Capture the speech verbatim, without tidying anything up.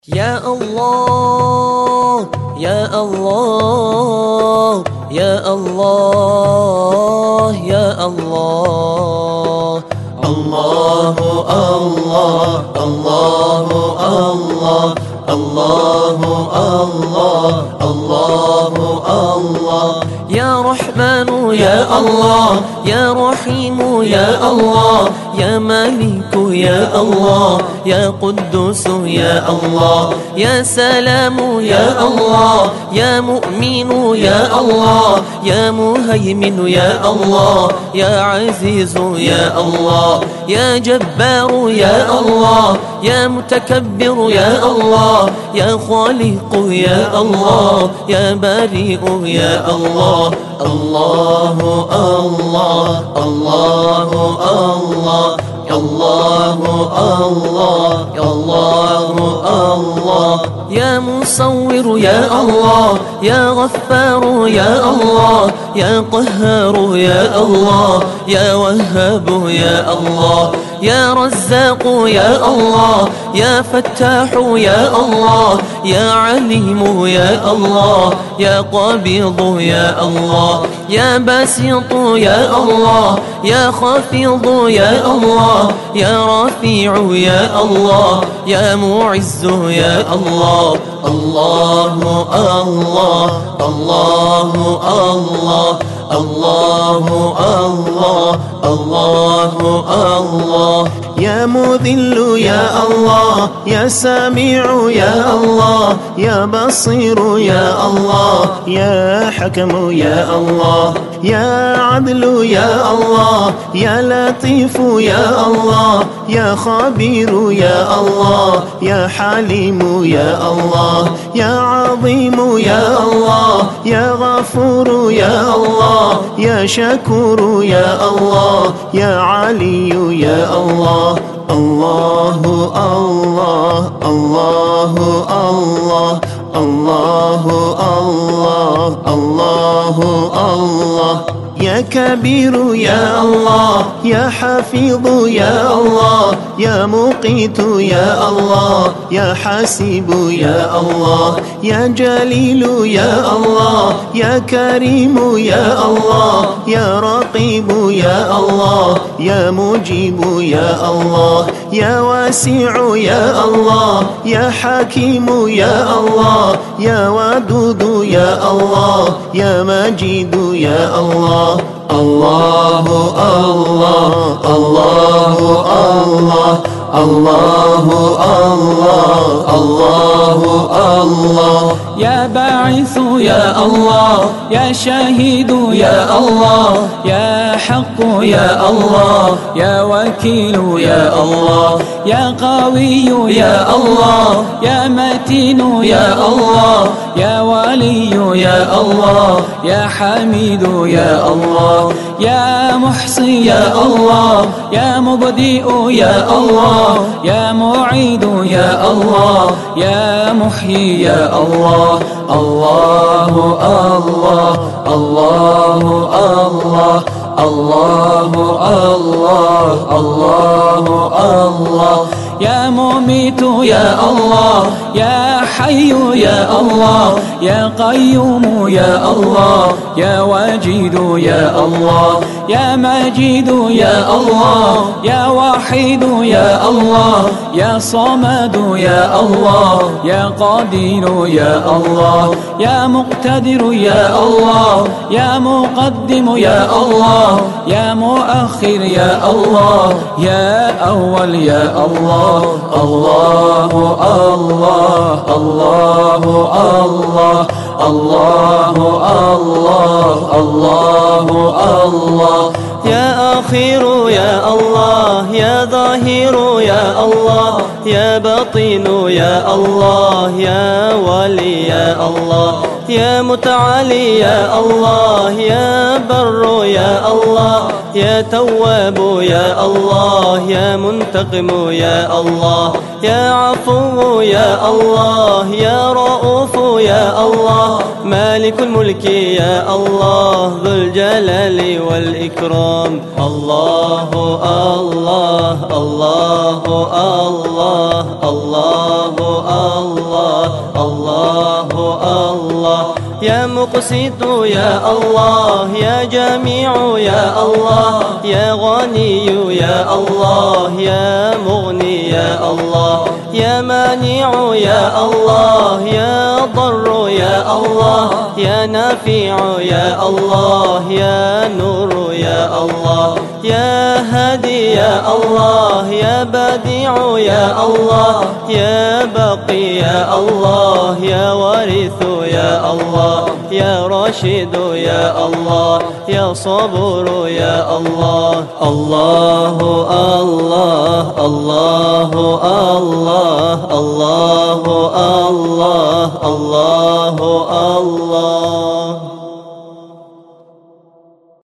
يا الله يا الله يا الله يا الله الله الله الله الله الله الله الله الله يا رحمن يا الله يا رحيم يا الله يا مالك يا الله يا قدوس يا الله يا سلام يا الله يا مؤمن يا الله يا مهيمن يا الله يا عزيز يا الله يا جبار يا الله يا متكبر يا الله يا خالق يا الله يا بريء يا الله الله الله الله الله الله الله الله الله يا مصور يا الله يا غفار يا الله يا قهار يا الله يا وهاب يا الله يا رزاق يا الله يا فتاح يا الله يا عليم يا الله يا قبيض يا الله يا باسط يا الله يا خافض يا الله يا رفيع يا الله يا معز يا الله الله الله الله الله الله الله الله الله يا مذل يا الله يا سميع يا الله يا بصير يا الله يا حكم يا الله يا عدل يا الله يا لطيف يا الله يا خبير يا الله يا حليم يا الله يا عظيم يا الله يا غفور يا الله يا شكور يا الله يا علي يا الله الله الله الله الله الله الله الله الله يا كبير يا الله يا حفيظ يا الله يا مقيت يا الله يا حسيب يا الله يا جليل يا الله يا كريم يا الله يا رقيب يا الله يا مجيب يا الله يا واسع يا الله يا حكيم يا الله يا ودود يا الله يا مجيد يا الله الله الله الله الله الله الله الله الله يا باعث يا الله يا شهيد يا الله يا حق يا الله يا وكيل يا الله يا قوي يا الله يا متين يا الله يا ولي يا الله يا حميد يا الله يا محصي يا الله يا مبدئ يا الله يا معيد يا الله يا محيي يا الله الله الله الله الله الله الله الله الله يا مميت يا الله يا حي يا الله يا قيوم يا الله يا وجيد يا الله يا مجيد يا الله يا وحيد يا الله يا صمد يا الله يا قدير يا الله يا مقتدر يا الله يا مقدم يا الله يا مؤخر يا الله يا أول يا الله الله الله الله الله الله الله الله الله يا آخر يا الله يا ظاهر يا الله يا بطين يا الله يا ولي يا الله يا متعالي يا الله يا بر يا الله يا تواب يا الله يا منتقم يا الله يا عفو يا الله يا رؤوف يا الله مالك الملك يا الله ذو الجلال والإكرام الله الله الله الله الله الله الله الله يا مقسط يا الله يا جميع يا الله يا غني يا الله يا مغني يا الله يا مانع يا الله يا ضر يا الله يا نافع يا الله يا نور يا الله يا هادي يا الله يا بديع يا الله يا بقي يا الله يا وارث يا الله يا راشد يا الله يا صبور يا الله الله الله الله الله الله الله الله الله